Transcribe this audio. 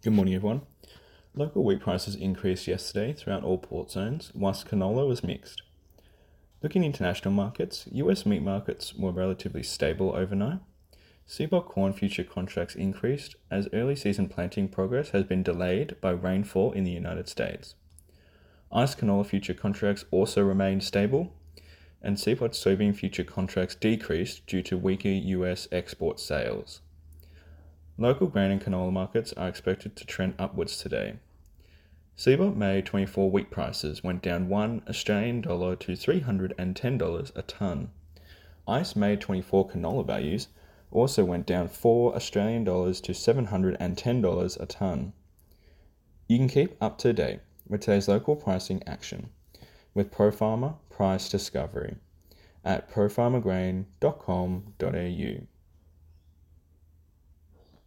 Good morning, everyone. Local wheat prices increased yesterday throughout all port zones, whilst canola was mixed. Looking at international markets, US meat markets were relatively stable overnight. CBOT corn future contracts increased as early season planting progress has been delayed by rainfall in the United States. ICE canola future contracts also remained stable, and CBOT soybean future contracts decreased due to weaker US export sales. Local grain and canola markets are expected to trend upwards today. CBOT May 24 wheat prices went down $1 to $310 a tonne. ICE May 24 canola values also went down $4 to $710 a tonne. You can keep up to date with today's local pricing action with ProFarmer Price Discovery at profarmergrain.com.au.